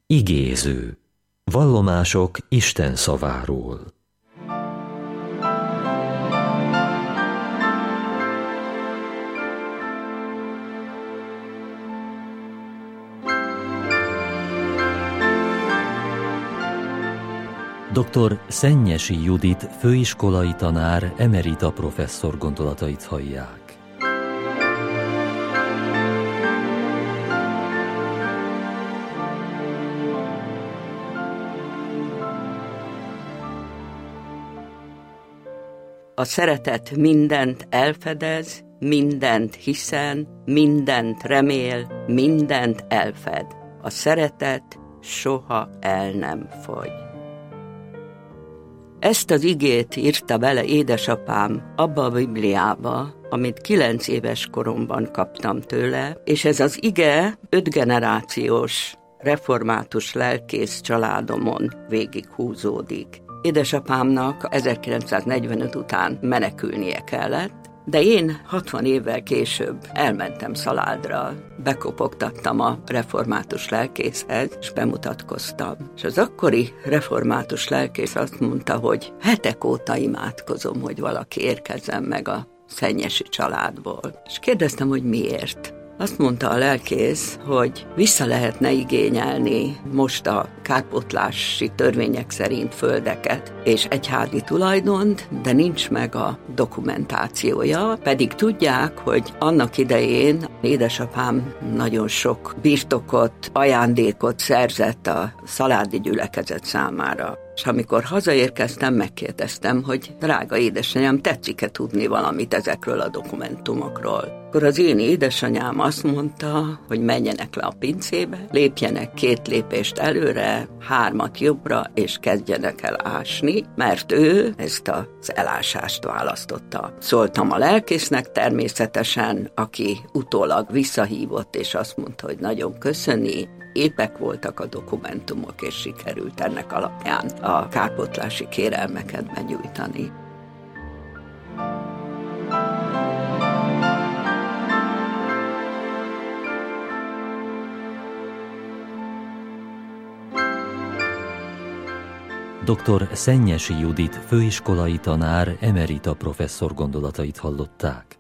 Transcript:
Igéző. Vallomások Isten szaváról. Dr. Szennyesi Judit főiskolai tanár, emerita professzor gondolatait hallják. A szeretet mindent elfedez, mindent hiszen, mindent remél, mindent elfed. A szeretet soha el nem fogy. Ezt az igét írta bele édesapám abba a Bibliába, amit 9 éves koromban kaptam tőle, és ez az ige 5 generációs református lelkész családomon végig húzódik. Édesapámnak 1945 után menekülnie kellett, de én 60 évvel később elmentem Szaládra, bekopogtattam a református lelkészhez, és bemutatkoztam. És az akkori református lelkész azt mondta, hogy hetek óta imádkozom, hogy valaki érkezzen meg a szennyesi családból. És kérdeztem, hogy miért. Azt mondta a lelkész, hogy vissza lehetne igényelni most a kárpótlási törvények szerint földeket és egyházi tulajdont, de nincs meg a dokumentációja, pedig tudják, hogy annak idején édesapám nagyon sok birtokot, ajándékot szerzett a szaládi gyülekezet számára. És amikor hazaérkeztem, megkérdeztem, hogy drága édesanyám, tetszik-e tudni valamit ezekről a dokumentumokról. Akkor az én édesanyám azt mondta, hogy menjenek le a pincébe, lépjenek 2 lépést előre, 3 jobbra, és kezdjenek el ásni, mert ő ezt az elásást választotta. Szóltam a lelkésznek természetesen, aki utólag visszahívott, és azt mondta, hogy nagyon köszöni, épek voltak a dokumentumok, és sikerült ennek alapján a kárpótlási kérelmeket benyújtani. Dr. Szennyesi Judit főiskolai tanár, emerita professzor gondolatait hallották.